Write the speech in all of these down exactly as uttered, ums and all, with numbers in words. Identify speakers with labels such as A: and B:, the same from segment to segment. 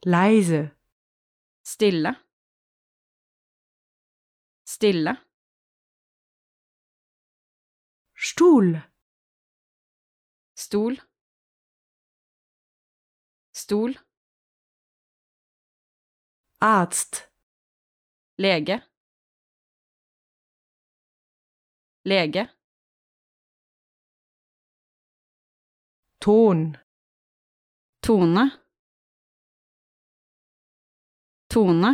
A: leise,
B: stille, stille,
A: Stuhl,
B: stol, stol,
A: Arzt,
B: lege, lege,
A: Ton,
B: tone, tone,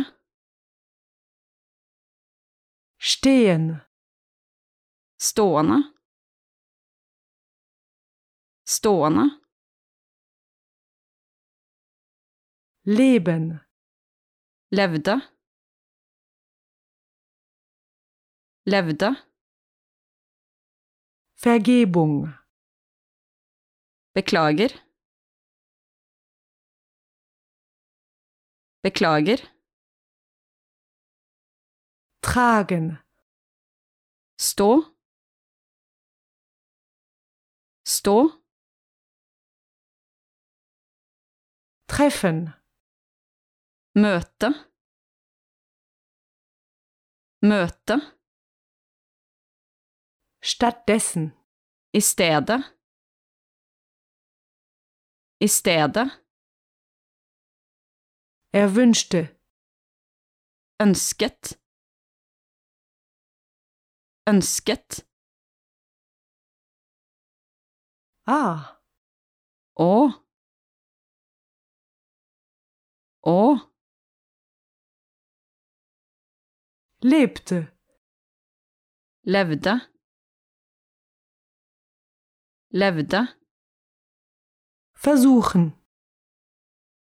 A: stehen,
B: stående, stående,
A: leben,
B: levde, levde,
A: Vergebung,
B: beklager, beklager,
A: tragen,
B: stå, stå,
A: treffen,
B: møte, møte,
A: stattdessen,
B: i stedet, i stedet,
A: er wünschte,
B: ønsket, ønsket,
A: ah,
B: å, å,
A: lebte,
B: levde, levde,
A: versuchen,